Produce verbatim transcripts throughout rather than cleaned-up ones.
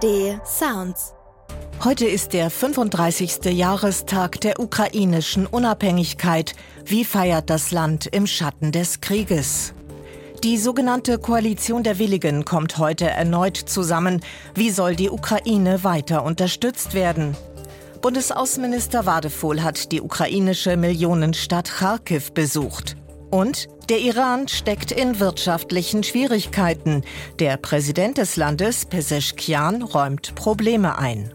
A R D Sounds. Heute ist der fünfunddreißigste Jahrestag der ukrainischen Unabhängigkeit. Wie feiert das Land im Schatten des Krieges? Die sogenannte Koalition der Willigen kommt heute erneut zusammen. Wie soll die Ukraine weiter unterstützt werden? Bundesaußenminister Wadephul hat die ukrainische Millionenstadt Charkiw besucht. Und der Iran steckt in wirtschaftlichen Schwierigkeiten. Der Präsident des Landes, Pezeschkian, räumt Probleme ein.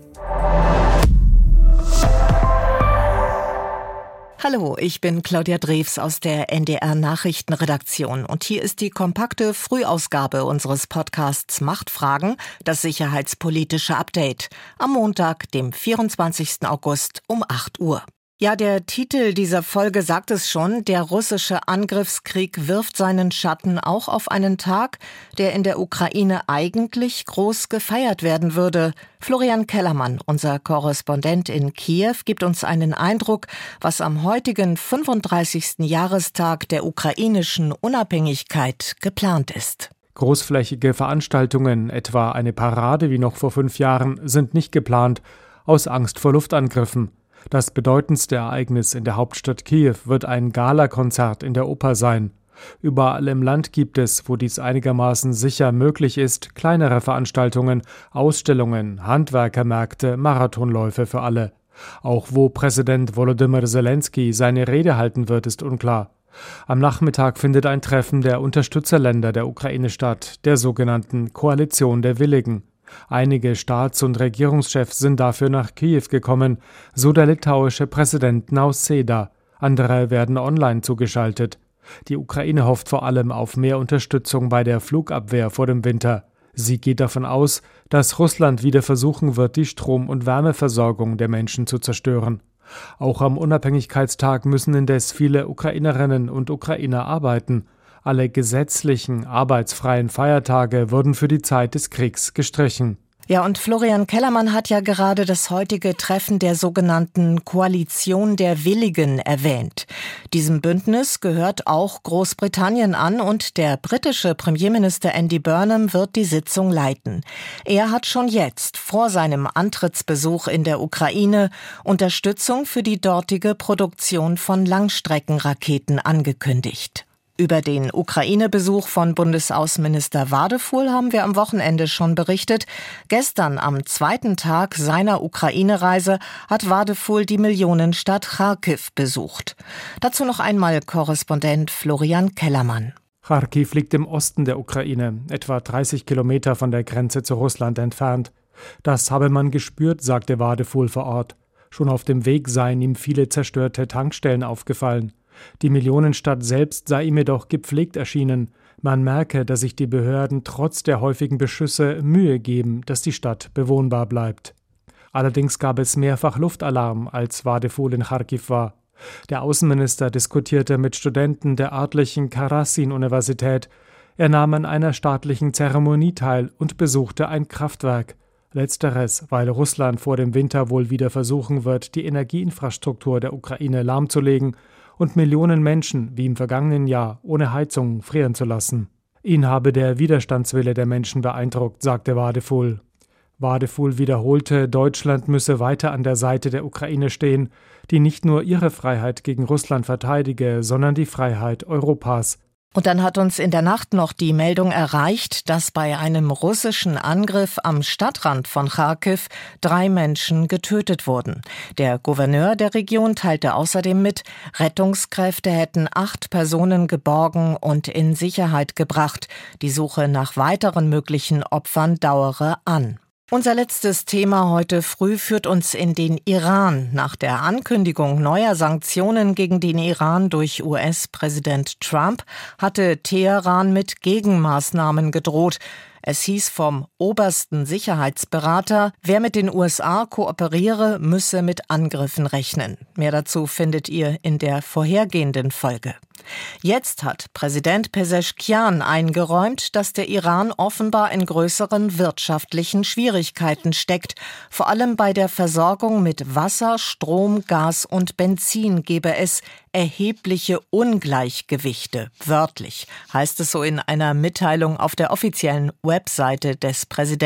Hallo, ich bin Claudia Drews aus der N D R-Nachrichtenredaktion und hier ist die kompakte Frühausgabe unseres Podcasts Machtfragen, das sicherheitspolitische Update, am Montag, dem vierundzwanzigsten August um acht Uhr. Ja, der Titel dieser Folge sagt es schon, der russische Angriffskrieg wirft seinen Schatten auch auf einen Tag, der in der Ukraine eigentlich groß gefeiert werden würde. Florian Kellermann, unser Korrespondent in Kiew, gibt uns einen Eindruck, was am heutigen fünfunddreißigsten Jahrestag der ukrainischen Unabhängigkeit geplant ist. Großflächige Veranstaltungen, etwa eine Parade wie noch vor fünf Jahren, sind nicht geplant, aus Angst vor Luftangriffen. Das bedeutendste Ereignis in der Hauptstadt Kiew wird ein Galakonzert in der Oper sein. Überall im Land gibt es, wo dies einigermaßen sicher möglich ist, kleinere Veranstaltungen, Ausstellungen, Handwerkermärkte, Marathonläufe für alle. Auch wo Präsident Volodymyr Zelensky seine Rede halten wird, ist unklar. Am Nachmittag findet ein Treffen der Unterstützerländer der Ukraine statt, der sogenannten Koalition der Willigen. Einige Staats- und Regierungschefs sind dafür nach Kiew gekommen, so der litauische Präsident Nausėda. Andere werden online zugeschaltet. Die Ukraine hofft vor allem auf mehr Unterstützung bei der Flugabwehr vor dem Winter. Sie geht davon aus, dass Russland wieder versuchen wird, die Strom- und Wärmeversorgung der Menschen zu zerstören. Auch am Unabhängigkeitstag müssen indes viele Ukrainerinnen und Ukrainer arbeiten. Alle gesetzlichen, arbeitsfreien Feiertage wurden für die Zeit des Kriegs gestrichen. Ja, und Florian Kellermann hat ja gerade das heutige Treffen der sogenannten Koalition der Willigen erwähnt. Diesem Bündnis gehört auch Großbritannien an und der britische Premierminister Andy Burnham wird die Sitzung leiten. Er hat schon jetzt, vor seinem Antrittsbesuch in der Ukraine, Unterstützung für die dortige Produktion von Langstreckenraketen angekündigt. Über den Ukraine-Besuch von Bundesaußenminister Wadephul haben wir am Wochenende schon berichtet. Gestern, am zweiten Tag seiner Ukraine-Reise, hat Wadephul die Millionenstadt Charkiw besucht. Dazu noch einmal Korrespondent Florian Kellermann. Charkiw liegt im Osten der Ukraine, etwa dreißig Kilometer von der Grenze zu Russland entfernt. Das habe man gespürt, sagte Wadephul vor Ort. Schon auf dem Weg seien ihm viele zerstörte Tankstellen aufgefallen. Die Millionenstadt selbst sei ihm jedoch gepflegt erschienen. Man merke, dass sich die Behörden trotz der häufigen Beschüsse Mühe geben, dass die Stadt bewohnbar bleibt. Allerdings gab es mehrfach Luftalarm, als Wadephul in Charkiw war. Der Außenminister diskutierte mit Studenten der örtlichen Karasin-Universität. Er nahm an einer staatlichen Zeremonie teil und besuchte ein Kraftwerk. Letzteres, weil Russland vor dem Winter wohl wieder versuchen wird, die Energieinfrastruktur der Ukraine lahmzulegen und Millionen Menschen, wie im vergangenen Jahr, ohne Heizung frieren zu lassen. Ihn habe der Widerstandswille der Menschen beeindruckt, sagte Wadephul. Wadephul wiederholte, Deutschland müsse weiter an der Seite der Ukraine stehen, die nicht nur ihre Freiheit gegen Russland verteidige, sondern die Freiheit Europas. Und dann hat uns in der Nacht noch die Meldung erreicht, dass bei einem russischen Angriff am Stadtrand von Charkiw drei Menschen getötet wurden. Der Gouverneur der Region teilte außerdem mit, Rettungskräfte hätten acht Personen geborgen und in Sicherheit gebracht. Die Suche nach weiteren möglichen Opfern dauere an. Unser letztes Thema heute früh führt uns in den Iran. Nach der Ankündigung neuer Sanktionen gegen den Iran durch U S-Präsident Trump hatte Teheran mit Gegenmaßnahmen gedroht. Es hieß vom obersten Sicherheitsberater, wer mit den U S A kooperiere, müsse mit Angriffen rechnen. Mehr dazu findet ihr in der vorhergehenden Folge. Jetzt hat Präsident Pezeschkian eingeräumt, dass der Iran offenbar in größeren wirtschaftlichen Schwierigkeiten steckt. Vor allem bei der Versorgung mit Wasser, Strom, Gas und Benzin gebe es erhebliche Ungleichgewichte. Wörtlich heißt es so in einer Mitteilung auf der offiziellen Webseite des Präsidenten.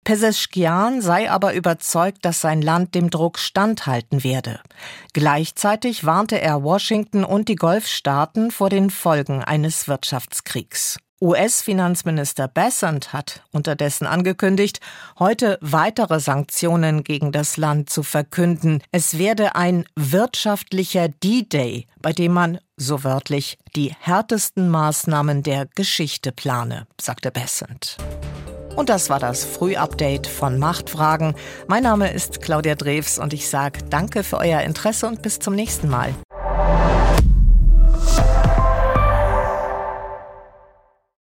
Pezeshkian sei aber überzeugt, dass sein Land dem Druck standhalten werde. Gleichzeitig warnte er Washington und die Golfstaaten vor den Folgen eines Wirtschaftskriegs. U S-Finanzminister Bessent hat unterdessen angekündigt, heute weitere Sanktionen gegen das Land zu verkünden. Es werde ein wirtschaftlicher D-Day, bei dem man, so wörtlich, die härtesten Maßnahmen der Geschichte plane, sagte Bessent. Und das war das Frühupdate von Machtfragen. Mein Name ist Claudia Drews und ich sage danke für euer Interesse und bis zum nächsten Mal.